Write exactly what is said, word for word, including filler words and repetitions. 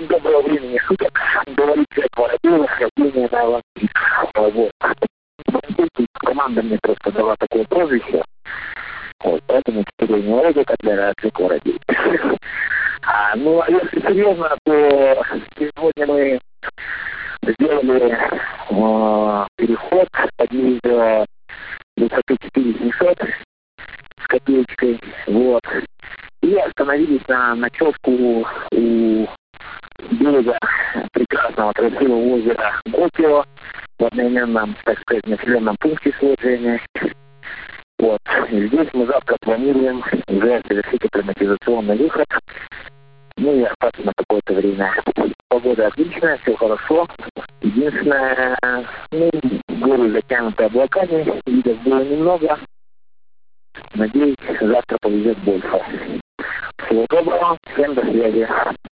доброго времени суток. Говорит Джек Воробьев, рождение на Латвии. Вот. Команда мне просто дала такое прозвище. Вот, поэтому теперь я не радио, когда Джек Воробьев. А, ну, а если серьезно, то сегодня мы сделали э, переход, поднялись до высоты четыре тысячи семьсот с копеечкой, вот. И остановились на ночевку у берега прекрасного, красивого озера Гопио в одноименном, так сказать, населенном пункте сложения. Вот. И здесь мы завтра планируем уже совершить акклиматизационный выход. Ну и остаться на какое-то время. Погода отличная, все хорошо. Единственное, ну, горы затянуты облаками, видов было немного. Надеюсь, завтра повезет больше. Всего доброго, всем до связи.